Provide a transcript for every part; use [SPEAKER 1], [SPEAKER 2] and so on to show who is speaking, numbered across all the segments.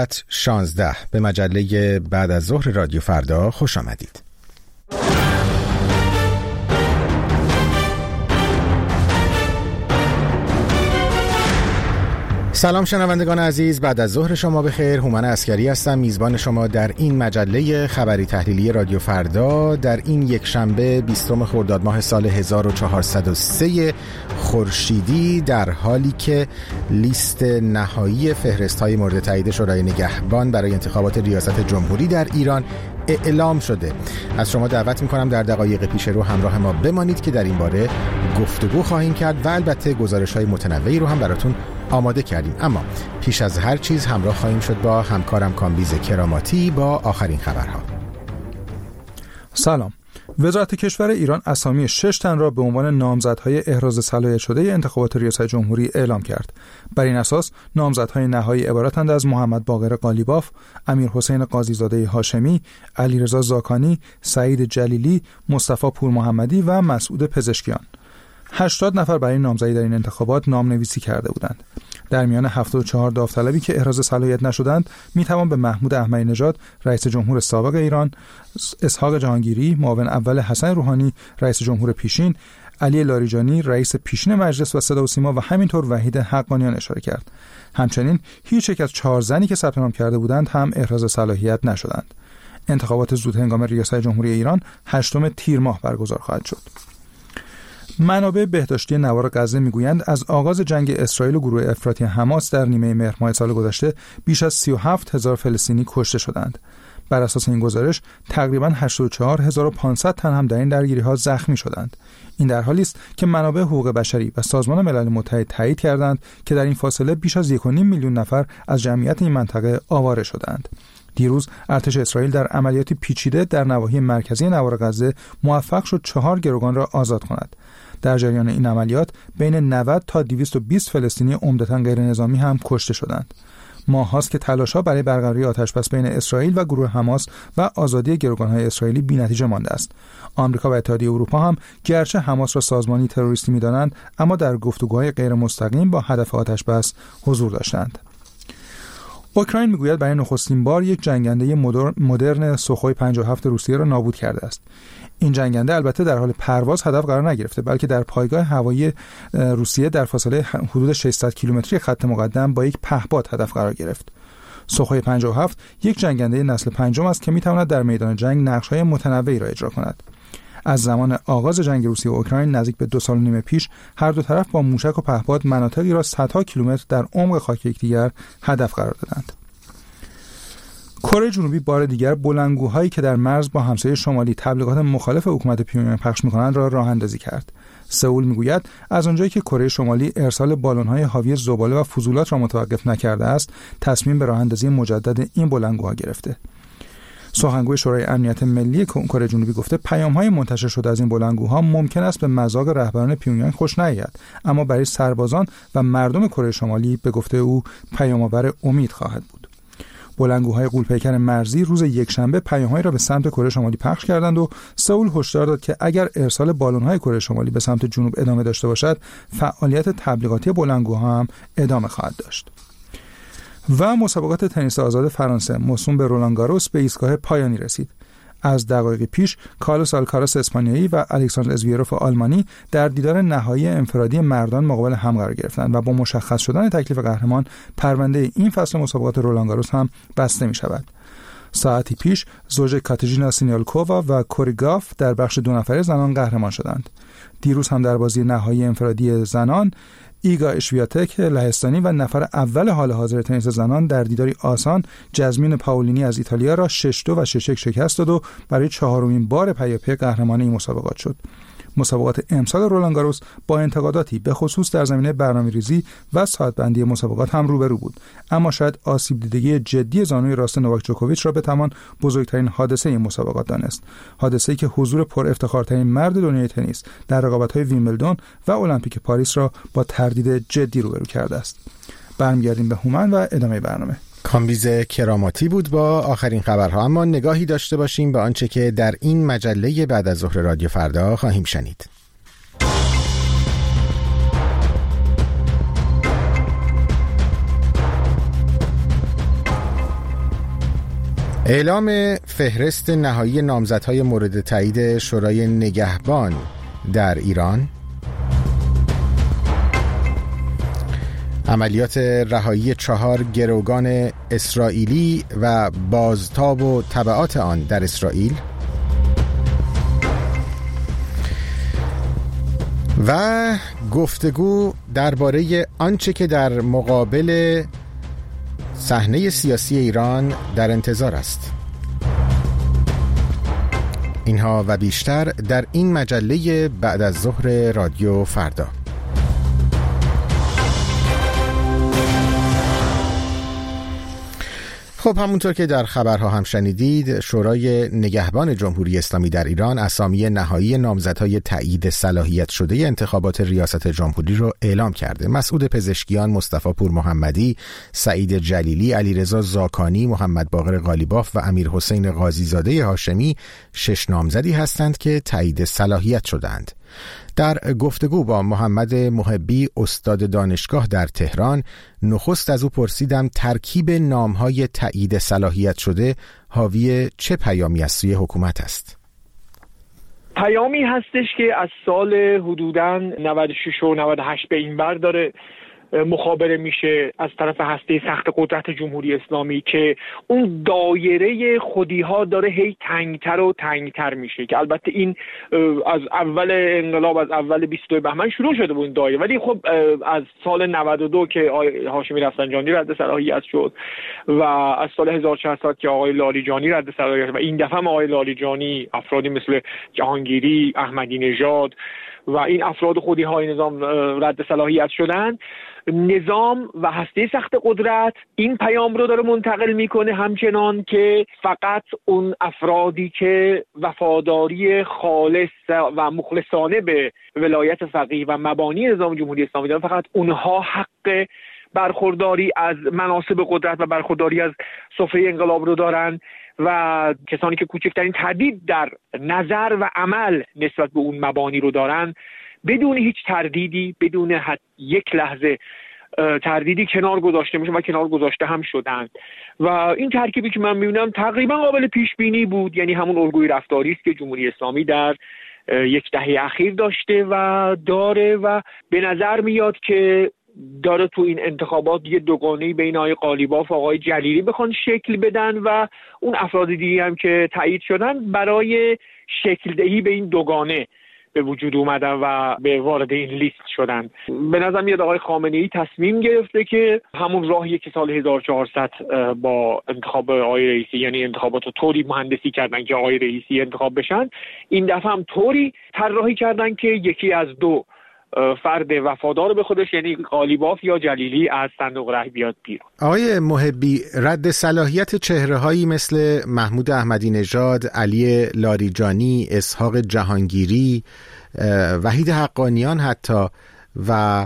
[SPEAKER 1] 16 به مجله بعد از ظهر رادیو فردا خوش آمدید. سلام شنوندگان عزیز، بعد از ظهر شما بخیر. هومن عسکری هستم، میزبان شما در این مجله خبری تحلیلی رادیو فردا در این یک شنبه 20 خرداد ماه سال 1403 خورشیدی، در حالی که لیست نهایی فهرست‌های مورد تایید شورای نگهبان برای انتخابات ریاست جمهوری در ایران اعلام شده. از شما دعوت می‌کنم در دقایق پیش رو همراه ما بمانید که در این باره گفتگو خواهیم کرد و البته گزارش‌های متنوعی رو هم براتون آماده کردیم. اما پیش از هر چیز همراه خواهیم شد با همکارم کامبیز کراماتی با آخرین خبرها.
[SPEAKER 2] سلام. وزارت کشور ایران اسامی 6 تن را به عنوان نامزدهای احراز صلاحیت شده انتخابات ریاست جمهوری اعلام کرد. بر این اساس نامزدهای نهایی عبارتند از محمد باقر قالیباف، امیرحسین قاضیزاده هاشمی، علیرضا زاکانی، سعید جلیلی، مصطفی پورمحمدی و مسعود پزشکیان. 80 نفر برای نامزدی در این انتخابات نامنویسی کرده بودند. در میان 74 داوطلبی که احراز صلاحیت نشدند، میتوان به محمود احمدی نژاد، رئیس جمهور سابق ایران، اسحاق جهانگیری، معاون اول حسن روحانی، رئیس جمهور پیشین، علی لاریجانی، رئیس پیشین مجلس و صدا و سیما و همینطور وحید حقانیان اشاره کرد. همچنین هیچ یک از 4 زنی که ثبت نام کرده بودند هم احراز صلاحیت نشدند. انتخابات زود هنگام ریاست جمهوری ایران 8 تیر ماه برگزار خواهد شد. منابع بهداشتی نوار غزه میگویند از آغاز جنگ اسرائیل و گروه افراطی حماس در نیمه مهر ماه سال گذشته بیش از 37,000 فلسطینی کشته شدند. بر اساس این گزارش تقریباً 84,500 تن هم در این درگیری‌ها زخمی شدند. این در حالی است که منابع حقوق بشری و سازمان ملل متحد تایید کردند که در این فاصله بیش از 1.5 میلیون نفر از جمعیت این منطقه آواره شدند. دیروز ارتش اسرائیل در عملیاتی پیچیده در نواحی مرکزی نوار غزه موفق شد 4 گروگان را آزاد کند. در جریان این عملیات بین 90 تا 220 فلسطینی عمدتاً غیر نظامی هم کشته شدند. ماه‌هاست که تلاش‌ها برای برقراری آتش‌بس بین اسرائیل و گروه حماس و آزادی گروگان‌های اسرائیلی بی‌نتیجه مانده است. آمریکا و اتحادیه اروپا هم گرچه حماس را سازمانی تروریستی می‌دانند، اما در گفتگوهای غیر مستقیم با هدف آتش‌بس حضور داشتند. اوکراین میگوید برای نخستین بار یک جنگنده مدرن سوخوی 57 روسیه را نابود کرده است. این جنگنده البته در حال پرواز هدف قرار نگرفته، بلکه در پایگاه هوایی روسیه در فاصله حدود 600 کیلومتری خط مقدم با یک پهپاد هدف قرار گرفت. سوخوی 57 یک جنگنده نسل 5 است که میتواند در میدان جنگ نقش‌های متنوعی را اجرا کند. از زمان آغاز جنگ روسیه و اوکراین نزدیک به 2 سال و نیم پیش هر دو طرف با موشک و پهپاد مناطقی را صدها کیلومتر در عمق خاک یکدیگر هدف قرار دادند. کره جنوبی بار دیگر بلندگوهایی که در مرز با همسایه شمالی تبلیغات مخالف حکومت پیونگ پخش می‌کنند را راه اندازی کرد. سئول میگوید از آنجایی که کره شمالی ارسال بالون‌های حاوی زباله و فضولات را متوقف نکرده است، تصمیم به راه اندازی مجدد این بلندگوها گرفته. سخنگوی شورای امنیت ملی کره جنوبی گفته پیام‌های منتشر شده از این بلندگوها ممکن است به مذاق رهبران پیونگ خوش نیاید، اما برای سربازان و مردم کره شمالی به گفته او پیام‌آور امید خواهد بود. بلندگوهای غول‌پیکر مرزی روز یکشنبه پیام‌هایی را به سمت کره شمالی پخش کردند و سئول هشدار داد که اگر ارسال بالون‌های کره شمالی به سمت جنوب ادامه داشته باشد، فعالیت تبلیغاتی بلندگوها هم ادامه خواهد داشت. و مسابقات تنیس آزاد فرانسه موسوم به رولان گاروس به ایستگاه پایانی رسید. از دقایق پیش کارلوس آلکاراس اسپانیایی و الکساندر زویروف آلمانی در دیدار نهایی انفرادی مردان مقابل هم قرار گرفتند و با مشخص شدن تکلیف قهرمان پرونده این فصل مسابقات رولان گاروس هم بسته می شود. ساعتی پیش زوج کاتژینا سینیالکووا و کوری گاف در بخش 2 نفره زنان قهرمان شدند. دیروز هم در بازی نهایی انفرادی زنان ایگا اشویاتک لهستانی و نفر اول حال حاضر تنیس زنان در دیداری آسان جزمین پاولینی از ایتالیا را 6-2 و 6-1 شکست داد و برای 4مین بار پیاپی قهرمان این مسابقات شد. مسابقات امسال رولان گاروس با انتقاداتی به خصوص در زمینه برنامه‌ریزی و ساعت‌بندی مسابقات هم روبرو بود، اما شاید آسیب دیدگی جدی زانوی راست نوواک جوکوویچ را بتوان بزرگترین حادثه این مسابقات دانست. حادثه‌ای که حضور پر افتخارترین مرد دنیای تنیس در رقابت‌های ویمبلدون و المپیک پاریس را با تردید جدی روبرو کرده است. برمیگردیم به هومن و ادامه برنامه.
[SPEAKER 1] کامبیز کراماتی بود با آخرین خبرها، اما نگاهی داشته باشیم به آنچه که در این مجله بعد از ظهر رادیو فردا خواهیم شنید. اعلام فهرست نهایی نامزدهای مورد تایید شورای نگهبان در ایران، عملیات رهایی 4 گروگان اسرائیلی و بازتاب و تبعات آن در اسرائیل و گفتگو درباره آنچه که در مقابل صحنه سیاسی ایران در انتظار است. اینها و بیشتر در این مجله بعد از ظهر رادیو فردا. خب همونطور که در خبرها هم شنیدید، شورای نگهبان جمهوری اسلامی در ایران اسامی نهایی نامزدهای تایید صلاحیت شده انتخابات ریاست جمهوری رو اعلام کرده. مسعود پزشکیان، مصطفی پور محمدی، سعید جلیلی، علیرضا زاکانی، محمد باقر قالیباف و امیر حسین قاضیزاده هاشمی 6 نامزدی هستند که تایید صلاحیت شدند. در گفتگو با محمد محبی، استاد دانشگاه در تهران، نخست از او پرسیدم ترکیب نامهای تایید صلاحیت شده حاوی چه پیامی از سوی حکومت است؟
[SPEAKER 3] پیامی هستش که از سال حدوداً 96 و 98 به این ور داره مخابره میشه از طرف هسته سخت قدرت جمهوری اسلامی که اون دایره خودی ها داره هی تنگتر و تنگتر میشه، که البته این از اول انقلاب، از اول 22 بهمن شروع شده بود این دایره، ولی خب از سال 92 که آقای هاشمی رفسنجانی رد صلاحیت شد و از سال 1400 که آقای لاریجانی رد صلاحیت شد و این دفعه آقای لاریجانی، افرادی مثل جهانگیری، احمدی نژاد و این افراد خودی های نظام رد صلاحیت شدن، نظام و هسته سخت قدرت این پیام رو داره منتقل میکنه، همچنان که فقط اون افرادی که وفاداری خالص و مخلصانه به ولایت فقیه و مبانی نظام جمهوری اسلامی دارن، فقط اونها حق برخورداری از مناصب قدرت و برخورداری از سفره انقلاب رو دارن و کسانی که کوچکترین تردید در نظر و عمل نسبت به اون مبانی رو دارن بدون هیچ تردیدی، بدون یک لحظه تردیدی کنار گذاشته میشن و کنار گذاشته هم شدن. و این ترکیبی که من میبینم تقریبا قابل پیش بینی بود، یعنی همون الگوی رفتاری است که جمهوری اسلامی در یک دهه اخیر داشته و داره و به نظر میاد که داره تو این انتخابات یه دوگانه‌ای بین آقای قالیباف و آقای جلیلی بخوان شکل بدن و اون افراد دیگه هم که تایید شدن برای شکل دهی به این دوگانه به وجود اومدن و به وارد این لیست شدن. به نظر میاد آقای خامنه‌ای تصمیم گرفته که همون راهی که سال 1400 با انتخاب آقای رئیسی، یعنی انتخابات رو طوری مهندسی کردن که آقای رئیسی انتخاب بشن، این دفعه هم طوری طراحی کردن که یکی از دو فرد وفادار به خودش، یعنی قالیباف یا جلیلی، از صندوق رای بیاد بیرون.
[SPEAKER 1] آقای محبی، رد صلاحیت چهره‌هایی مثل محمود احمدی نژاد، علی لاریجانی، اسحاق جهانگیری، وحید حقانیان حتی و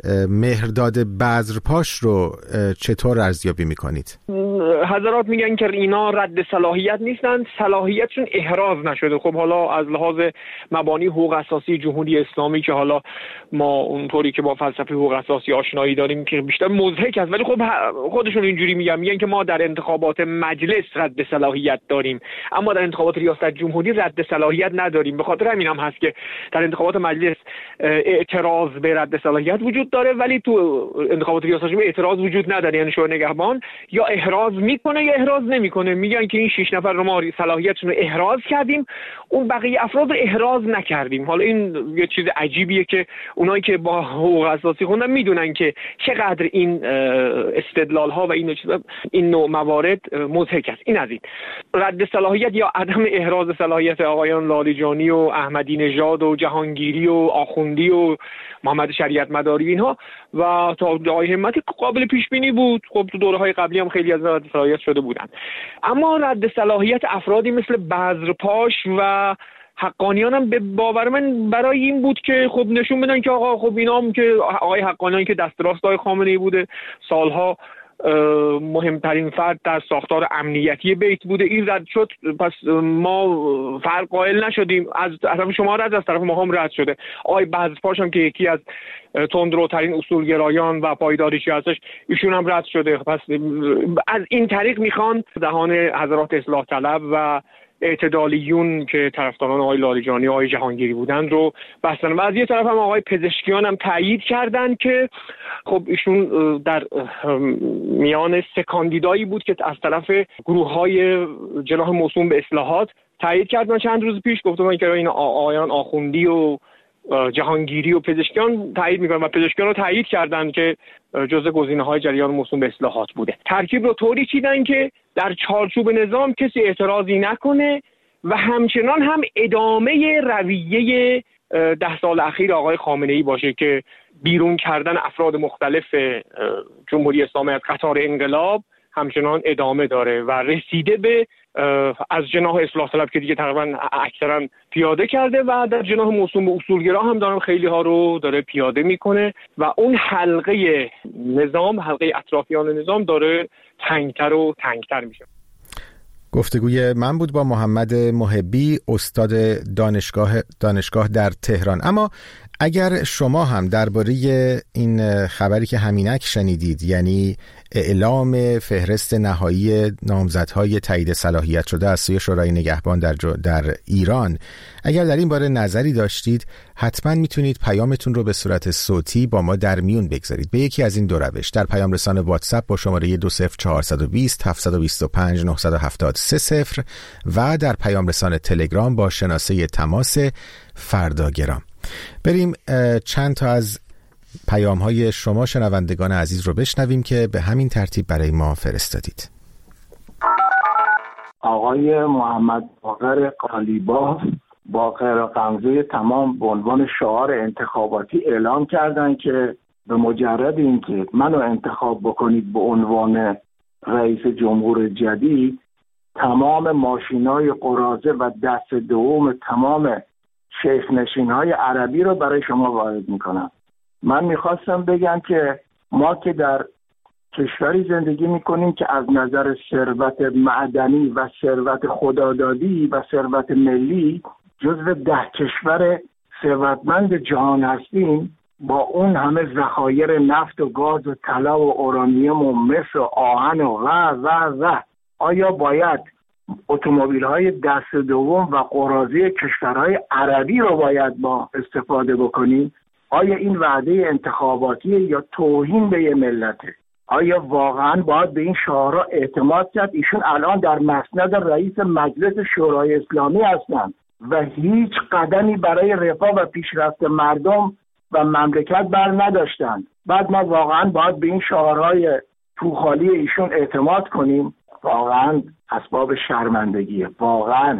[SPEAKER 1] مهرداد بذرپاش رو چطور ارزیابی میکنید؟
[SPEAKER 3] حضرات میگن که اینا رد صلاحیت نیستن، صلاحیتشون احراز نشده. خب حالا از لحاظ مبانی حقوق اساسی جمهوری اسلامی که حالا ما اونطوری که با فلسفه حقوق اساسی آشنایی داریم که بیشتر مضحک است، ولی خب خودشون اینجوری میگن که ما در انتخابات مجلس رد صلاحیت داریم اما در انتخابات ریاست جمهوری رد صلاحیت نداریم. به خاطر همین هم هست که در انتخابات مجلس اعتراض به رد صلاحیت وجود داره ولی تو انتخابات ریاست جمهوری اعتراض وجود نداره، یعنی شورای نگهبان یا احراز میکنه یا احراز نمیکنه. میگن که این 6 نفر رو ما صلاحیتشون رو احراز کردیم، اون بقیه افراد رو احراز نکردیم. حالا این یه چیز عجیبیه که اونایی که با حقوق اساسی خوندن میدونن که چقدر این استدلال ها و این نوع موارد مضحک است. این از این رد صلاحیت یا عدم احراز صلاحیت آقایان لاریجانی و احمدی نژاد و جهانگیری و آخوندی و محمد شریعت مداری اینها و تا آقای همتی قابل پیش بینی بود. خب تو دوره‌های قبلی هم خیلی از رد صلاحیت شده بودن، اما رد صلاحیت افرادی مثل بذرپاش و حقانیان هم به باور من برای این بود که خب نشون بدن که آقا خب اینا هم که آقای حقانیان که دست راست آقای خامنه‌ای بوده، سالها مهمترین فرد در ساختار امنیتی بیت بوده. این رد شد، پس ما فرق قائل نشدیم. از طرف شما رد، از طرف ما هم رد شده. آقای بزرپاش هم که یکی از تندروترین اصولگرایان و پایداریچی هستش، ایشون هم رد شده. پس از این طریق میخوان دهان حضرات اصلاح طلب و اعتدالیون که طرفداران آقای لاریجانی و آقای جهانگیری بودن رو بستن. و از یه طرف هم آقای پزشکیان هم تایید کردن که خب ایشون در میان 3 کاندیدایی بود که از طرف گروه‌های جناح موسوم به اصلاحات تایید کردن. چند روز پیش گفتم که این آقایان آخوندی و جهانگیری و پزشکیان تایید میکنن و پزشکیان رو تایید کردن که جزء گزینه‌های جریان موسوم به اصلاحات بوده. ترکیب رو طوری چیدن که در چارچوب نظام کسی اعتراضی نکنه و همچنان هم ادامه رویه 10 سال اخیر آقای خامنه‌ای باشه که بیرون کردن افراد مختلف جمهوری اسلامی از قطار انقلاب همچنان ادامه داره و رسیده به از جناح اصلاح طلب که دیگه تقریبا اکثرا پیاده کرده و در جناح موسوم به اصولگرا هم دارن خیلی ها رو داره پیاده میکنه و اون حلقه نظام، حلقه اطرافیان نظام داره تنگتر و تنگتر میشه.
[SPEAKER 1] گفتگوی من بود با محمد محبی، استاد دانشگاه در تهران. اما اگر شما هم درباره این خبری که همینک شنیدید، یعنی اعلام فهرست نهایی نامزدهای تایید صلاحیت شده از سوی شورای نگهبان در ایران، اگر در این باره نظری داشتید، حتما میتونید پیامتون رو به صورت صوتی با ما در میون بگذارید به یکی از این 2 روش: در پیام رسان واتساپ با شماره 20420 725 970 30 و در پیام رسان تلگرام با شناسه تماس فرداگرام. بریم چند تا از پیام‌های شما شنوندگان عزیز رو بشنویم که به همین ترتیب برای ما فرستادید.
[SPEAKER 4] آقای محمد باقر قالیباف با غیر غمزه تمام به عنوان شعار انتخاباتی اعلام کردن که به مجرد اینکه منو انتخاب بکنید به عنوان رئیس جمهور جدید، تمام ماشینای قراضه و دست دوم تمام شیخ نشین‌های عربی رو برای شما وارد میکنم. من میخواستم بگم که ما که در کشوری زندگی میکنیم که از نظر ثروت معدنی و ثروت خدادادی و ثروت ملی جزو 10 کشور ثروتمند جهان هستیم، با اون همه ذخایر نفت و گاز و طلا و اورانیوم و مس و آهن و آیا باید اتومبیل‌های دست دوم و قراضه کشورهای عربی رو باید ما استفاده بکنیم؟ آیا این وعده انتخاباتیه یا توهین به یه ملته؟ آیا واقعا باید به این شعارها اعتماد کرد؟ ایشون الان در مسند رئیس مجلس شورای اسلامی هستن و هیچ قدمی برای رفاه و پیشرفت مردم و مملکت بر نداشتن. بعد ما واقعا باید به این شعارهای توخالی ایشون اعتماد کنیم؟ واقعا اسباب شرمندگیه. واقعا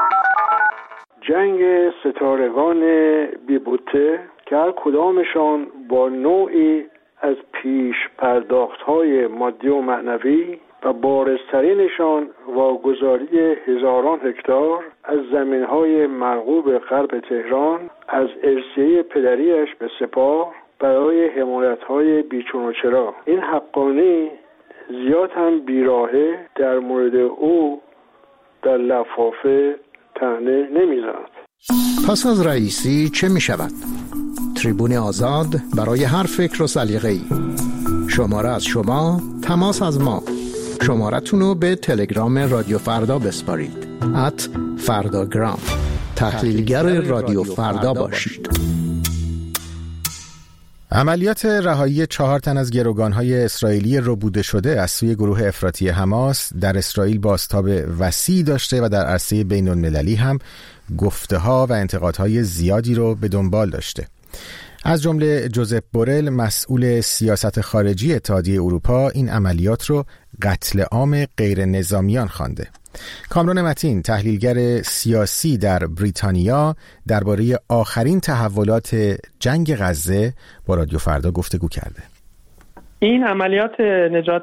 [SPEAKER 5] جنگ ستارگان بی‌بوته که هر کدامشان با نوعی از پیش پرداخت‌های مادی و معنوی و بارزترینشان واگذاری هزاران هکتار از زمین‌های مرغوب غرب تهران از ارثیه پدریش به سپاه برای حمایت‌های بیچون و چرا. این حقانی زیاد هم بیراهه در مورد او در لفافه طعنه نمی‌زند.
[SPEAKER 6] پس از رئیسی چه می شود؟ تریبون آزاد برای هر فکر و سلیقه‌ای. شماره از شما، تماس از ما. شمارتون رو به تلگرام رادیو فردا بسپارید. @فرداگرام. تحلیلگر رادیو فردا باشید.
[SPEAKER 1] عملیات رهایی 4 تن از گروگان‌های اسرائیلی ربوده شده از سوی گروه افراطی حماس در اسرائیل بازتاب وسیع داشته و در عرصه بین‌المللی هم گفته‌ها و انتقادهای زیادی رو به دنبال داشته. از جمله جوزپ بورل، مسئول سیاست خارجی اتحادیه اروپا، این عملیات رو قتل عام غیر نظامیان خوانده. کامران متین، تحلیلگر سیاسی در بریتانیا، درباره آخرین تحولات جنگ غزه با رادیو فردا گفتگو کرده.
[SPEAKER 7] این عملیات نجات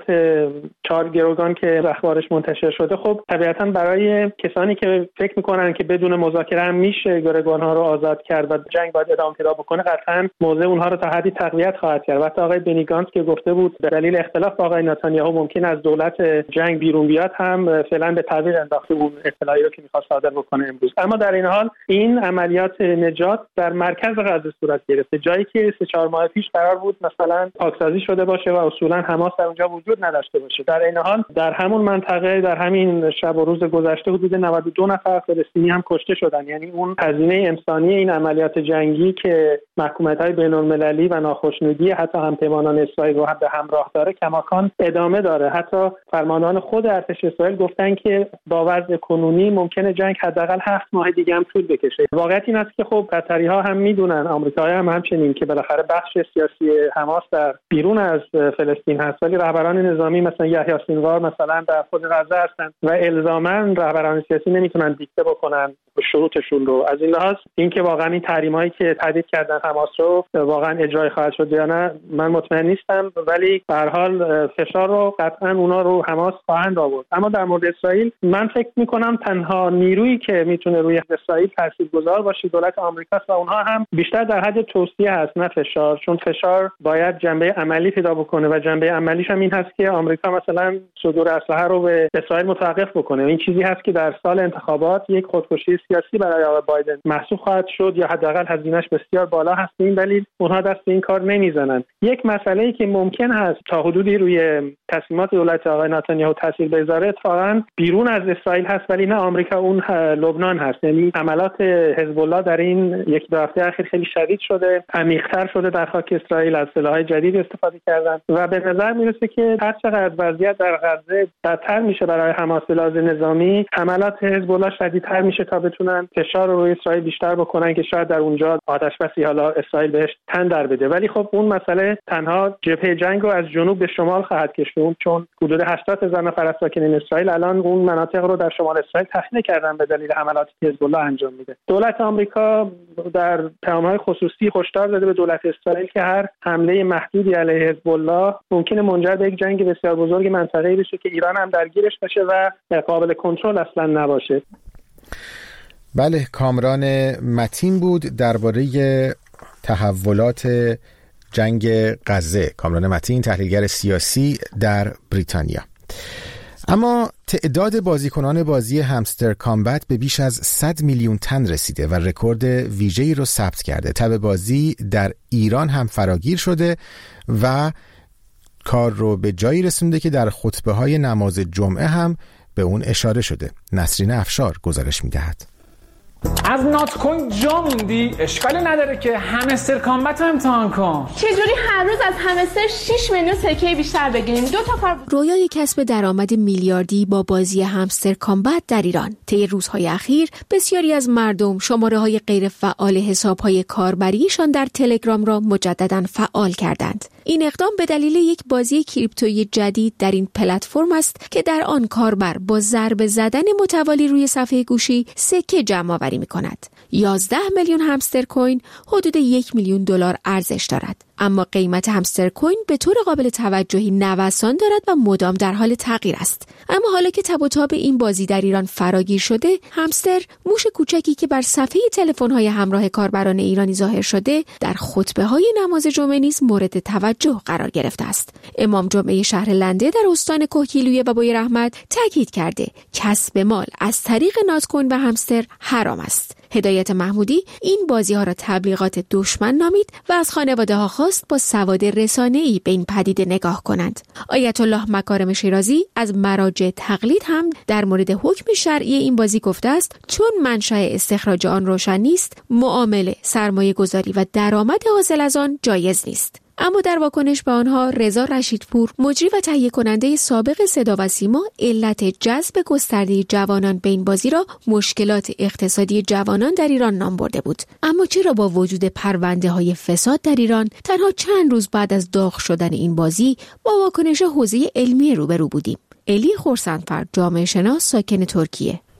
[SPEAKER 7] 4 گروگان که اخبارش منتشر شده، خب طبیعتاً برای کسانی که فکر میکنن که بدون مذاکره هم میشه گروگان‌ها رو آزاد کرد و جنگ باید ادامه پیدا بکنه، قطعاً موضع اونها رو تا حدی تقویت خواهد کرد. وقتی آقای بنی گانتز که گفته بود به دلیل اختلاف با آقای نتانیاهو ممکن از دولت جنگ بیرون بیاد، هم فعلا به تعویق انداخته اون اطلاعی رو که می‌خواست صادر بکنه امروز. اما در این حال این عملیات نجات در مرکز غزه صورت گرفته، جایی که 3-4 ماه پیش قرار بود مثلا پاکسازی شده باشه و اصولا حماس در اونجا وجود نداشته باشه. در این حال در همون منطقه در همین شب و روز گذشته حدود 92 نفر فلسطینی هم کشته شدن. یعنی اون هزینه انسانی این عملیات جنگی که محکومیت‌های بین‌المللی و ناخشنودی حتی همپیمانان اسرائیل رو به همراه داره کماکان ادامه داره. حتی فرماندهان خود ارتش اسرائیل گفتن که با وضع کنونی ممکنه جنگ حداقل 7 ماه دیگه هم طول بکشه. واقعیت این است که خب قطری‌ها هم میدونن، آمریکایی‌ها هم همچنین، که بالاخره بخش سیاسی حماس در بیرون از فلسطین هست، ولی رهبران نظامی مثلا یحیی سینوار مثلا در خود غزه هستن و الزاماً رهبران سیاسی نمیتونن دیکته بکنن شروطشون رو. از این لحاظ اینکه واقعا این تحریم‌هایی که تهدید کردن حماس رو واقعا اجرای خواهد شد یا نه من مطمئن نیستم، ولی به هر حال فشار رو قطعا اونا رو حماس خواهند آورد. اما در مورد اسرائیل من فکر می‌کنم تنها نیرویی که میتونه روی اسرائیل تاثیرگذار باشه دولت آمریکاست و اونها هم بیشتر در حد توصیه هست نه فشار، چون فشار باید جنبه عملی پیدا بکنه و جنبه عملیش هم این هست که آمریکا مثلا صدور اسلحه رو به اسرائیل متوقف بکنه. این چیزی هست که در سال انتخابات یک خودکشی سیاسی برای آقای بایدن محسوب خواهد شد یا حداقل هزینه‌اش بسیار بالا هست. این دلیل اونها دست این کار نمیزنن. یک مسئله‌ای که ممکن هست تا حدودی روی تصمیمات دولت آقای نتانیاهو تاثیر بذاره اتفاقاً بیرون از اسرائیل هست، ولی نه آمریکا، اون لبنان هست. یعنی حملات حزب الله در این یک دو هفته اخیر خیلی شدید شده، عمیق‌تر شده، در خاک اسرائیل از سلاح‌های جدید استفاده کردن و به نظر میرسه که هر چقدر وضعیت در غزه بدتر میشه برای حماس به لحاظ نظامی، حملات حزب الله شدیدتر میشه تا بتونن فشار رو روی اسرائیل بیشتر بکنن که شاید در اونجا آتش‌بسی حالا اسرائیل بهش تن در بده. ولی خب اون مسئله تنها جبهه جنگ رو از جنوب به شمال خواهد کشوند، چون حدود 80,000 نفر از ساکنین اسرائیل الان اون مناطق رو در شمال اسرائیل تخلیه کردن به دلیل حملاتی که حزب الله انجام میده. دولت آمریکا در پیام‌های خصوصی هشدار داده به دولت اسرائیل که هر حمله محدودی علیه حزب الله ممکنه منجر به یک جنگ بسیار بزرگ منطقه‌ای بشه که ایران هم درگیرش بشه و قابل کنترل اصلا نباشه.
[SPEAKER 1] بله، کامران متین بود درباره تحولات جنگ غزه. کامران متین تحلیلگر سیاسی در بریتانیا. اما تعداد بازیکنان بازی همستر کامبت به بیش از 100 میلیون تن رسیده و رکورد ویژه‌ای رو ثبت کرده. تب بازی در ایران هم فراگیر شده و کار رو به جایی رسونده که در خطبه‌های نماز جمعه هم به اون اشاره شده. نسرین افشار گزارش می‌دهد.
[SPEAKER 8] از نات کوین جا موندی؟ اشکالی نداره که همستر کامبت رو امتحان کن.
[SPEAKER 9] چجوری هر روز از همستر 6 میلیون سکه بیشتر بگیریم؟ 2 تا کار.
[SPEAKER 10] رویای کسب درآمد میلیاردی با بازی همستر کامبت در ایران. طی روزهای اخیر بسیاری از مردم شماره‌های غیر فعال حساب‌های کاربریشان در تلگرام را مجدداً فعال کردند. این اقدام به دلیل یک بازی کریپتویی جدید در این پلتفرم است که در آن کاربر با ضربه زدن متوالی روی صفحه گوشی سکه جمع‌آوری می‌کند. 11 میلیون همستر کوین حدود 1 میلیون دلار ارزش دارد. اما قیمت همستر کوین به طور قابل توجهی نوسان دارد و مدام در حال تغییر است. اما حالا که تب و تاب این بازی در ایران فراگیر شده، همستر، موش کوچکی که بر صفحه تلفن‌های همراه کاربران ایرانی ظاهر شده، در خطبه‌های نماز جمعه نیز مورد توجه قرار گرفته است. امام جمعه شهر لنده در استان کوهگیلویه و بوی رحمت تاکید کرده کسب مال از طریق نات کوین و همستر حرام است. هدایت محمودی این بازی‌ها را تبلیغات دشمن نامید و از خانواده‌ها خواست با سواد رسانه‌ای به این پدیده نگاه کنند. آیت الله مکارم شیرازی از مراجع تقلید هم در مورد حکم شرعی این بازی گفته است چون منشأ استخراج آن روشن نیست، معامله، سرمایه‌گذاری و درآمد حاصل از آن جایز نیست. اما در واکنش به آنها رضا رشیدپور، مجری و تهیه کننده سابق صدا و سیما، علت جذب گسترده جوانان به این بازی را مشکلات اقتصادی جوانان در ایران نام برده بود. اما چرا با وجود پرونده‌های فساد در ایران تنها چند روز بعد از داغ شدن این بازی با واکنش حوزه علمی روبرو بودیم؟ الی خورسندفر، جامعه شناس ساکن ترکیه: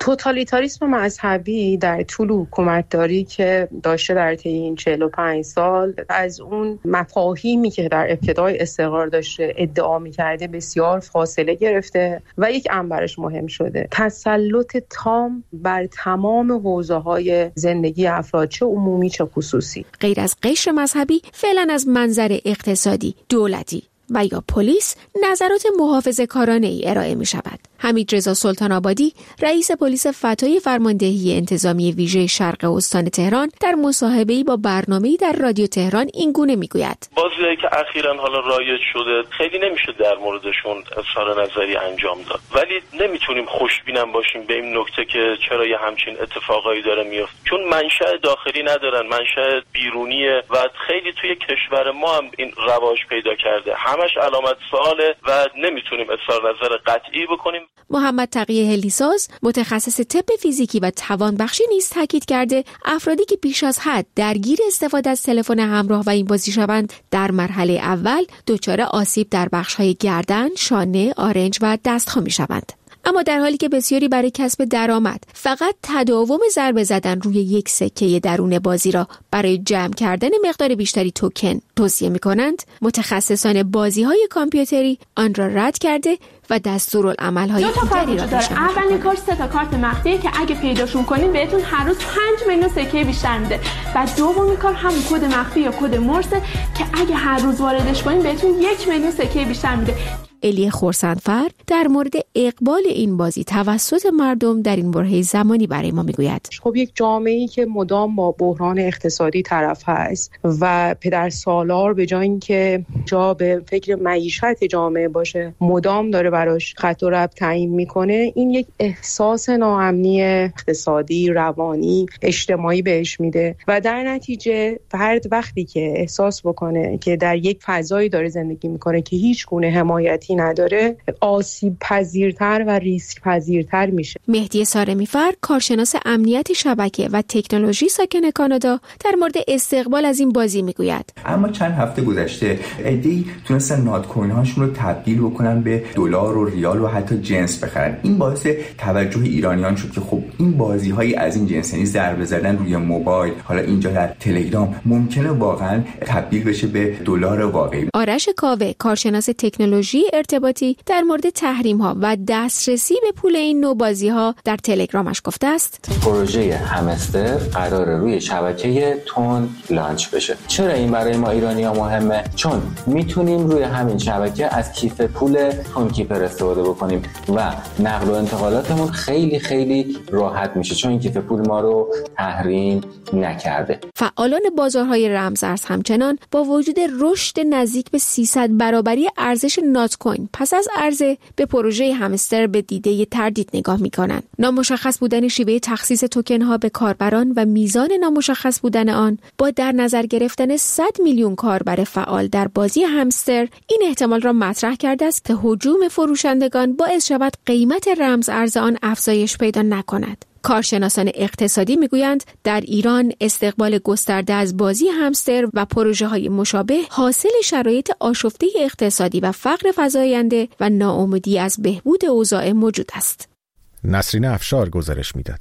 [SPEAKER 11] توتالیتاریسم مذهبی در طول حکومتداری که داشته در طی این 45 سال از اون مفاهیمی که در ابتدای استقرار داشته ادعا می‌کرده بسیار فاصله گرفته و یک انبرش مهم شده: تسلط تام بر تمام حوزه‌های زندگی افراد، چه عمومی چه خصوصی.
[SPEAKER 10] غیر از قشر مذهبی، فعلا از منظر اقتصادی، دولتی و یا پلیس نظرات محافظه‌کارانه‌ای ارائه می شود. حمید رضا سلطان آبادی، رئیس پلیس فتای فرماندهی انتظامی ویژه شرق استان تهران، در مصاحبه‌ای با برنامه‌ای در رادیو تهران این گونه میگوید:
[SPEAKER 12] بازیایی که اخیراً حالا رایج شده خیلی نمیشه در موردشون اظهار نظری انجام داد، ولی نمیتونیم خوشبینم باشیم به این نکته که چرا یه همچین اتفاقایی داره میفته، چون منشأ داخلی ندارن، منشأ بیرونیه و خیلی توی کشور ما هم این رواج پیدا کرده. همش علامت سواله و نمیتونیم اظهار نظر قطعی بکنیم.
[SPEAKER 10] محمد تقی هلیساز، متخصص طب فیزیکی و توانبخشی، نیز تاکید کرده افرادی که بیش از حد درگیر استفاده از تلفن همراه و این بازی شوند در مرحله اول دچار آسیب در بخش‌های گردن، شانه، آرنج و دست‌ها می‌شوند. اما در حالی که بسیاری برای کسب درآمد فقط تداوم ضربه زدن روی یک سکه درون بازی را برای جمع کردن مقدار بیشتری توکن توصیه می‌کنند، متخصصان بازی‌های کامپیوتری آن را رد کرده و دستورالعمل‌های دیگری را پیش می‌برند.
[SPEAKER 9] اولین کار 3 تا کارت مخفیه که اگه پیداشون کنین بهتون هر روز 5 میلیون سکه بیشتر میده. و دومین کار همون کد مخفی یا کد مرسه که اگه هر روز واردش کنین بهتون 1 میلیون سکه بیشتر میده.
[SPEAKER 10] الی خرسندفر در مورد اقبال این بازی توسط مردم در این برهه زمانی برای ما میگوید:
[SPEAKER 11] خب یک جامعه‌ای که مدام با بحران اقتصادی طرف هست و پدرسالار به جای اینکه جا به فکر معیشت جامعه باشه مدام داره براش خط و ربط تعیین میکنه، این یک احساس ناامنی اقتصادی، روانی، اجتماعی بهش میده و در نتیجه فرد وقتی که احساس بکنه که در یک فضایی داره زندگی میکنه که هیچ گونه حمایتی نداره، آسیب پذیرتر و ریسک پذیرتر میشه.
[SPEAKER 10] مهدی سارمی‌فر، کارشناس امنیت شبکه و تکنولوژی ساکن کانادا، در مورد استقبال از این بازی میگوید:
[SPEAKER 13] اما چند هفته گذشته عده‌ای تونستن نات کوین هاشون رو تبدیل بکنن به دلار و ریال و حتی جنس بخرن. این باعث توجه ایرانیان شد که خب این بازی‌های از این جنس، یعنی ضربه زدن روی موبایل، حالا اینجا در تلگرام، ممکنه واقعا تبدیل بشه به دلار واقعی.
[SPEAKER 10] آرش کاوه، کارشناس تکنولوژی ارتباطی، در مورد تحریم‌ها و دسترسی به پول این نوع بازی‌ها در تلگرامش گفته است:
[SPEAKER 14] پروژه همستر قراره روی شبکه تون لانچ بشه. چرا این برای ما ایرانی‌ها مهمه؟ چون میتونیم روی همین شبکه از کیف پول تون کیپر استفاده بکنیم و نقل و انتقالاتمون خیلی خیلی راحت میشه، چون این کیف پول ما رو تحریم نکرده.
[SPEAKER 10] فعالان بازارهای رمزارز همچنان با وجود رشد نزدیک به 300 برابری ارزش نات کوین پس از عرضه به پروژه همستر به دیده تردید نگاه می‌کنند. نامشخص بودن شیوه تخصیص توکن ها به کاربران و میزان نامشخص بودن آن با در نظر گرفتن 100 میلیون کاربر فعال در بازی همستر این احتمال را مطرح کرده است که هجوم فروشندگان باعث شود قیمت رمز ارز آن افزایش پیدا نکند. کارشناسان اقتصادی میگویند در ایران استقبال گسترده از بازی همستر و پروژه‌های مشابه حاصل شرایط آشفته اقتصادی و فقر فزاینده و ناامیدی از بهبود اوضاع موجود است.
[SPEAKER 1] نسرین افشار گزارش میداد.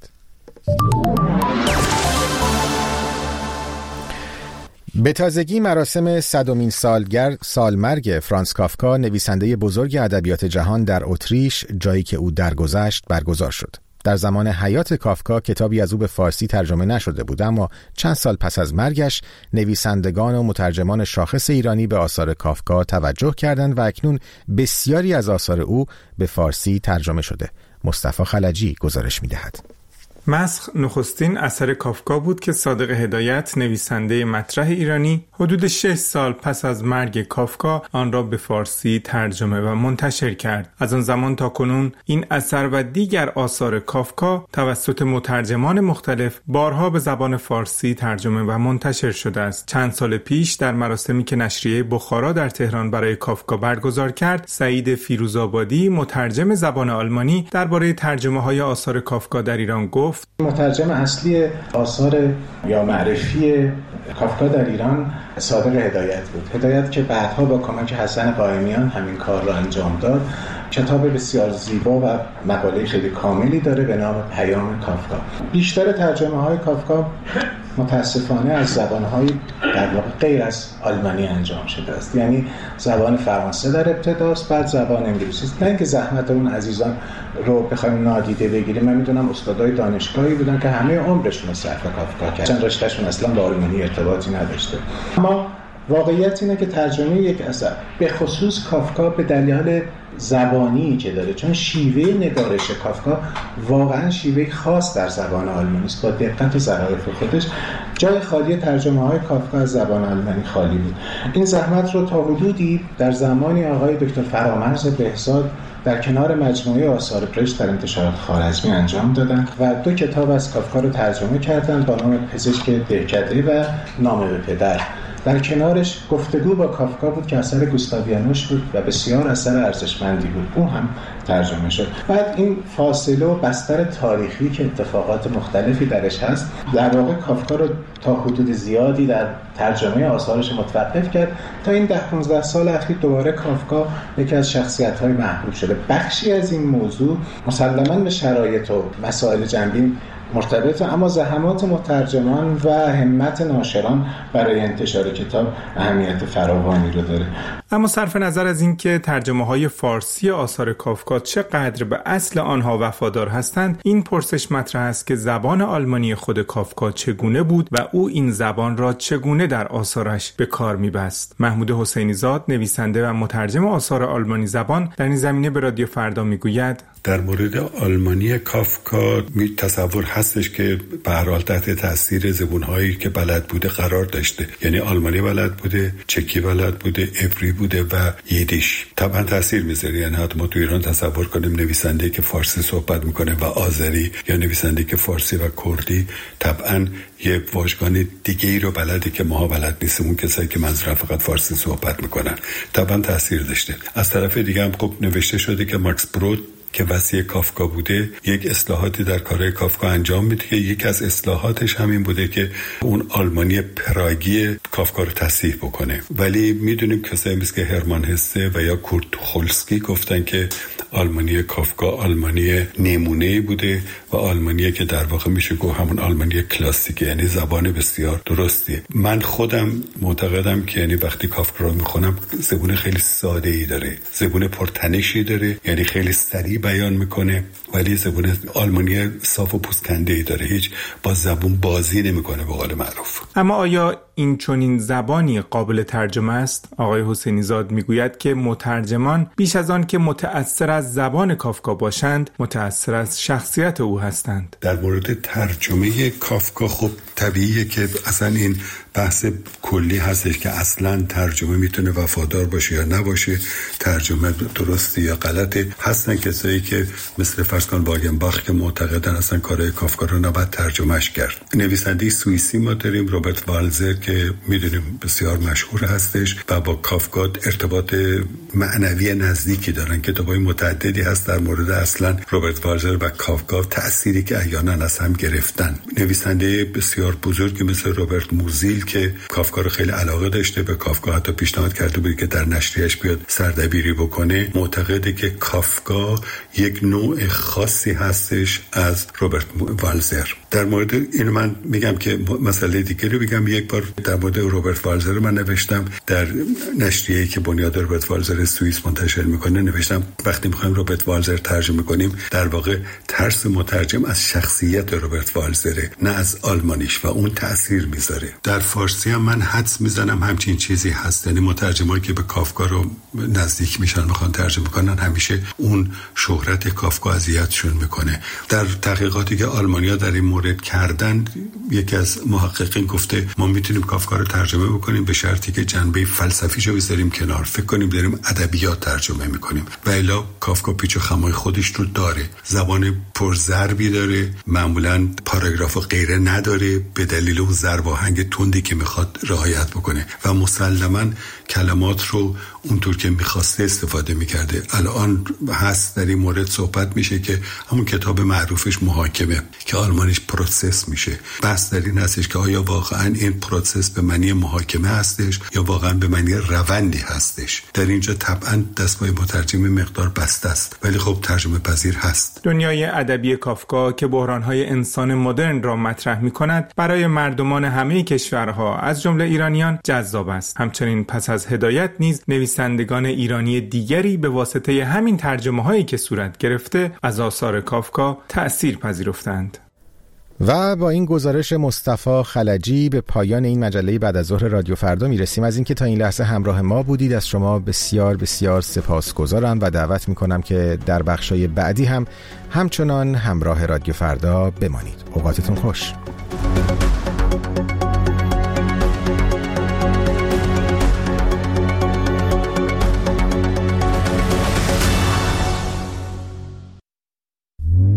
[SPEAKER 1] به تازگی مراسم 100مین سالمرگ فرانس کافکا، نویسنده بزرگ ادبیات جهان، در اتریش، جایی که او درگذشت، برگزار شد. در زمان حیات کافکا کتابی از او به فارسی ترجمه نشده بود، اما چند سال پس از مرگش نویسندگان و مترجمان شاخص ایرانی به آثار کافکا توجه کردند و اکنون بسیاری از آثار او به فارسی ترجمه شده. مصطفی خلجی گزارش می‌دهد.
[SPEAKER 15] مسخ نخستین اثر کافکا بود که صادق هدایت، نویسنده مطرح ایرانی، حدود 6 سال پس از مرگ کافکا آن را به فارسی ترجمه و منتشر کرد. از آن زمان تا کنون این اثر و دیگر آثار کافکا توسط مترجمان مختلف بارها به زبان فارسی ترجمه و منتشر شده است. چند سال پیش در مراسمی که نشریه بخارا در تهران برای کافکا برگزار کرد، سعید فیروزآبادی، مترجم زبان آلمانی، درباره ترجمه‌های آثار کافکا در ایران گفت:
[SPEAKER 16] مترجم اصلی آثار یا معرفی کافکا در ایران صادق هدایت بود. هدایت که بعدها با کمک حسن قائمیان همین کار را انجام داد کتاب بسیار زیبا و مقاله خیلی کاملی داره به نام پیام کافکا. بیشتر ترجمه‌های کافکا متاسفانه از زبان‌های در واقع غیر از آلمانی انجام شده است، یعنی زبان فرانسه در ابتداست، بعد زبان انگلیسی است. نه اینکه زحمت اون عزیزان رو بخوایم نادیده بگیریم. من میدونم استادای دانشگاهی بودن که همه عمرشون رو صرف کافکا کردن، رشتهشون اصلا با آلمانی ارتباطی نداشته. اما واقعیت اینه که ترجمه یک اثر به خصوص کافکا به دلیل زبانی که داره، چون شیوه نگارش کافکا واقعا شیوه خاص در زبان آلمانی است با دقت و ظرافت خودش، جای خالی ترجمه‌های کافکا از زبان آلمانی خالی بود. این زحمت رو تا حدودی در زمانی آقای دکتر فرامرز بهزاد در کنار مجموعه آثار برشت در انتشارات خوارزمی انجام دادن و 2 کتاب از کافکا رو ترجمه کردن با نام پزشک دهکده و نامه به پدر. در کنارش گفتگو با کافکا بود که اثر گوستاو یانوش بود و بسیار اثر ارزشمندی بود، اون هم ترجمه شد. بعد این فاصله و بستر تاریخی که اتفاقات مختلفی درش هست در واقع کافکا رو تا حدود زیادی در ترجمه آثارش متوقف کرد تا این 10-15 سال اخیر دوباره کافکا یکی از شخصیت‌های محبوب شده. بخشی از این موضوع مسلماً به شرایط و مسائل جنبی مرتبطه، اما زحمات مترجمان و همت ناشران برای انتشار کتاب اهمیت فراوانی رو داره.
[SPEAKER 15] اما صرف نظر از اینکه ترجمه‌های فارسی آثار کافکا چقدر به اصل آنها وفادار هستند، این پرسش مطرح است که زبان آلمانی خود کافکا چگونه بود و او این زبان را چگونه در آثارش به کار می‌بست. محمود حسینی زاد، نویسنده و مترجم آثار آلمانی زبان، در این زمینه به رادیو فردا میگوید:
[SPEAKER 17] در مورد آلمانی کافکا تصور هستش که به هر حال تحت تاثیر زبان‌هایی که بلد بوده قرار داشته، یعنی آلمانی بلد بوده، چکی بلد بوده، عبری بوده و ییدیش. طبعا تاثیر میذاره، یعنی حتی ما تو ایران تصور کنیم نویسنده که فارسی صحبت میکنه و آذری یا نویسنده که فارسی و کردی طبعا یه واژگان دیگه ای رو بلده که ماها بلد نیستیم، اون کسایی که منظورم فقط فارسی صحبت میکنن. طبعا تاثیر داشته. از طرف دیگه هم خب نوشته شده که ماکس برود که وصی کافکا بوده یک اصلاحاتی در کارهای کافکا انجام میده که یک از اصلاحاتش همین بوده که اون آلمانی پراگی کافکا رو تصحیح بکنه. ولی میدونیم کسایی مثل که هرمان هسته و یا کورت توخولسکی گفتن که آلمانی کافکا آلمانی نمونه‌ای بوده و آلمانی که در واقع میشه گفت همون آلمانی کلاسیکه، یعنی زبان بسیار درستیه. من خودم معتقدم که یعنی وقتی کافکا رو میخونم زبون خیلی ساده‌ای داره، زبون پرتنشی داره، یعنی خیلی سریع بیان میکنه، ولی زبون آلمانی صاف و پوست‌کنده‌ای داره، هیچ با زبون بازی نمیکنه به قول معروف.
[SPEAKER 15] اما آیا این چنین زبانی قابل ترجمه است؟ آقای حسینی زاد میگوید که مترجمان بیش از آن که متأثر از زبان کافکا باشند، متأثر از شخصیت او هستند.
[SPEAKER 17] در مورد ترجمه کافکا خب طبیعیه که اصلا این بحث کلی هستش که اصلا ترجمه میتونه وفادار باشه یا نباشه، ترجمه درسته یا غلطه. هستن کسایی که مثل فرض کن واگنباخ که معتقدن اصلا کارهای کافکا رو نباید ترجمهش کرد. نویسنده سوئیسی ما داریم روبرت والزر که میدونیم بسیار مشهور هستش و با کافکا ارتباط معنوی نزدیکی دارن. کتابای متعددی هست در مورد اصلا روبرت والزر و کافکا، تأثیری که احیانا از هم گرفتن. نویسنده بسیار بزرگی مثل روبرت موزیل که کافکا رو خیلی علاقه داشته، به کافکا حتی پیشنهاد کرده بود که در نشریه‌اش بیاد سردبیری بکنه. معتقده که کافکا یک نوع خاصی هستش از روبرت والزر. در مورد این من میگم که مسئله دیگه رو بگم. یک بار در مورد روبرت والزر من نوشتم در نشریه‌ای که بنیاد روبرت والزر سوئیس منتشر میکنه، نوشتم وقتی میخوایم روبرت والزر ترجمه کنیم در واقع ترس مترجم از شخصیت روبرت والزره نه از آلمانیش و اون تأثیر میذاره. در فارسی هم من حدس میزنم همچین چیزی هست، یعنی مترجمایی که به کافکا رو نزدیک میشن میخوان ترجمه کنن همیشه اون شهرت کافکا اذیتشون میکنه. در تحقیقاتی که آلمانیا در این مورد کردن، یکی از محققین گفته ما میتونیم کافکا رو ترجمه بکنیم به شرطی که جنبه فلسفیشو بذاریم کنار، فکر کنیم داریم ادبیات ترجمه میکنیم. و الا کافکا پیچ و خمای خودش رو داره، زبان پرضربی داره، معمولا پاراگراف و غیره نداره به دلیل اون ضرب آهنگ تندی که میخواد رعایت بکنه و مسلماً کلمات رو اونطور که میخواسته استفاده میکرده. الان هست در این مورد صحبت میشه که همون کتاب معروفش محاکمه که آلمانیش پروسس میشه، بحث در این هستش که آیا واقعا این پروسس به معنی محاکمه هستش یا واقعا به معنی روندی هستش. در اینجا طبعا دستگاه مترجم مقدار بسته است، ولی خب ترجمه پذیر هست.
[SPEAKER 15] دنیای ادبی کافکا که بحران‌های انسان مدرن را مطرح می‌کند، برای مردمان همه کشورها از جمله ایرانیان جذاب است. همچنین پس از هدایت نیز نویسندگان ایرانی دیگری به واسطه همین ترجمه‌هایی که صورت گرفته از آثار کافکا تأثیر پذیرفتند.
[SPEAKER 1] و با این گزارش مصطفی خلجی به پایان این مجله بعد از ظهر رادیو فردا میرسیم. از اینکه تا این لحظه همراه ما بودید از شما بسیار بسیار سپاسگزارم و دعوت میکنم که در بخشای بعدی هم همچنان همراه رادیو فردا بمانید. اوقاتتون خوش.